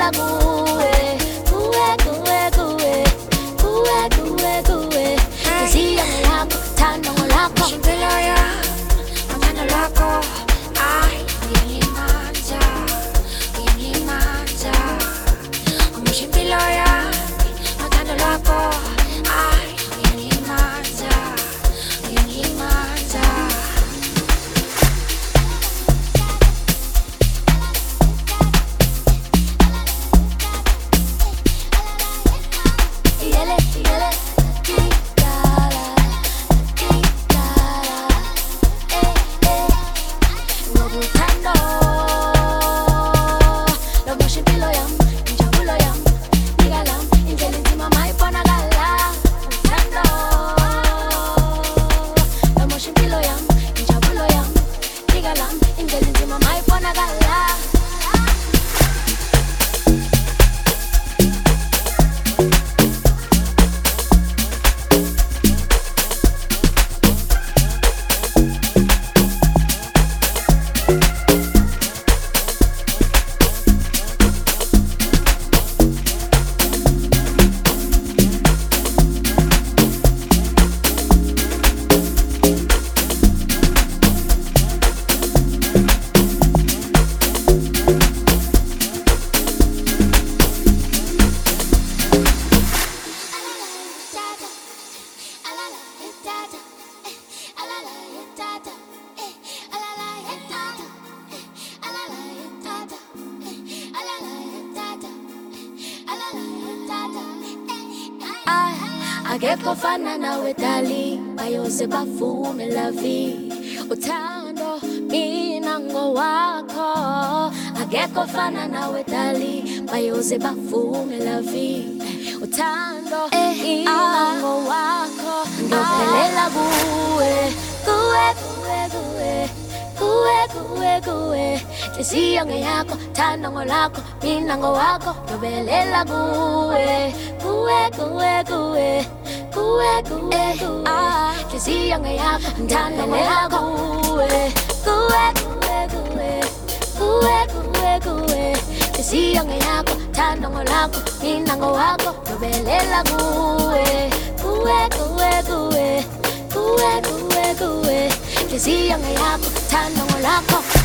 Nobelela kuwe, kuwe, kuwe, kuwe, kuwe, kuwe, kuwe. Kizia ngolako, tanda ngolako. Impilo yami, uthando lwakho. Ay, uyangimandla, uyangimandla. Umusha impilo yami, uthando lwakho. Ay, uyangimandla, uyangimandla. Yele, yele, kitala, kitala, Nobuthando, lomusha impilo yami, injabulo yami, nika lami, indlela enzima mayibonakala. Uthando, lomusha impilo yami, injabulo yami, nika lami, indlela enzima mayibonakala. Akekho fana nawe dali, bayose bavume la vie. Uthando mina ngowakho. Akekho fana nawe dali, bayose bavume la vie. Uthando mina ngowakho. Nobelela kuwe, kuwe, kuwe, kuwe, kuwe, kuwe, kuwe. Kizia ngeyakho, thanda ngolakho, mina ngowakho. Nobelela kuwe, kuwe, kuwe, kuwe. Kuwe, kuwe, kuwe. Kizia ngeyakho, thanda ngolakho. Kuwe, kuwe, kuwe, kuwe. Kuwe, kuwe, kuwe. Kizia ngeyakho, thanda ngolakho, mina ngowakho. Nobelela kuwe, kuwe, kuwe, kuwe. Kuwe, kuwe, kuwe. Kizia ngeyakho, thanda ngolakho.